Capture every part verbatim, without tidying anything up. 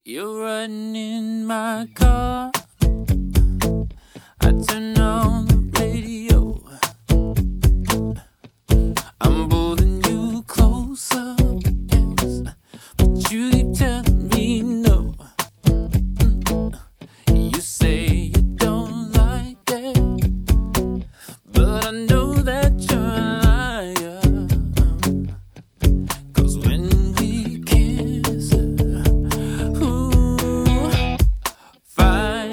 You're riding in my car. I turn on the radio. I'm pulling you closer, yes, but you keep telling me no. Mm. You say you don't like it, but I know that you're a liar. 'Cause when we kiss, ooh, fire.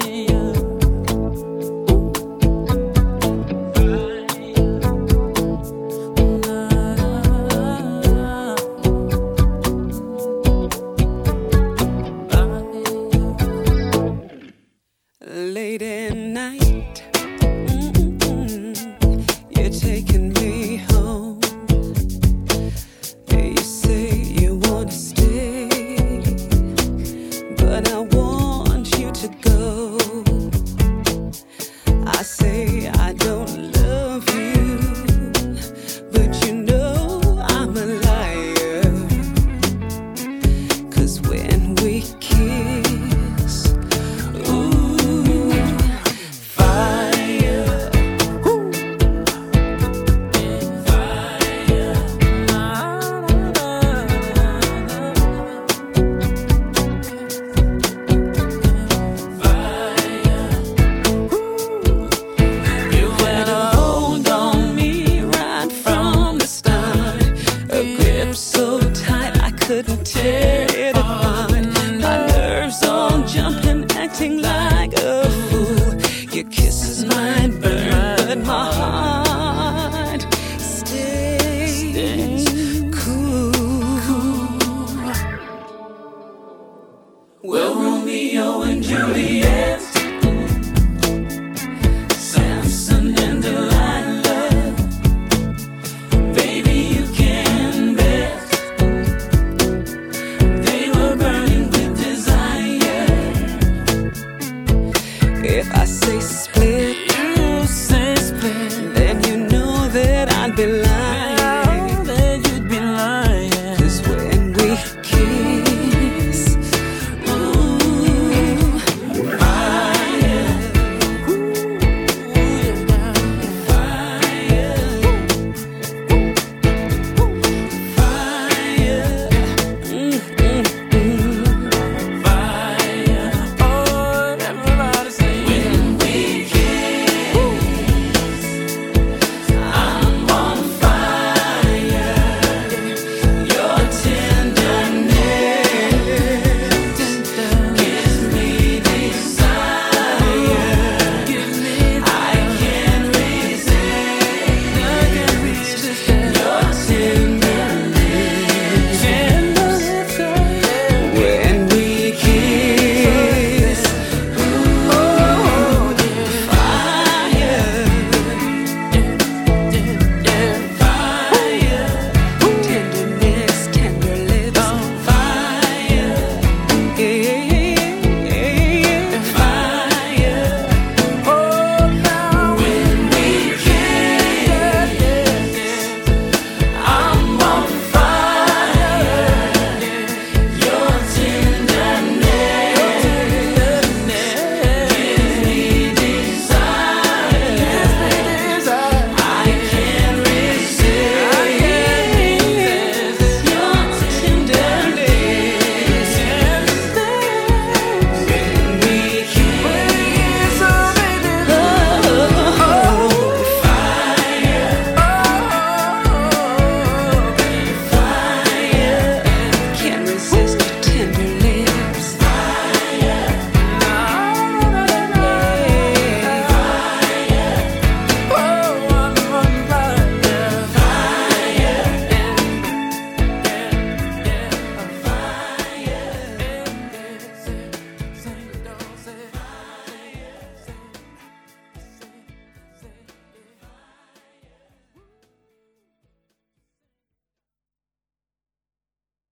Late at night, mm-mm, you're taking me home. You say you wanna stay, but I want you to go. I say I don't love you, but you know I'm a liar. 'Cause when we kiss, so tight I couldn't tear it apart. My nerves all jumping, acting like a fool. Your kisses might burn, but my heart stays cool. Well, Romeo and Juliet.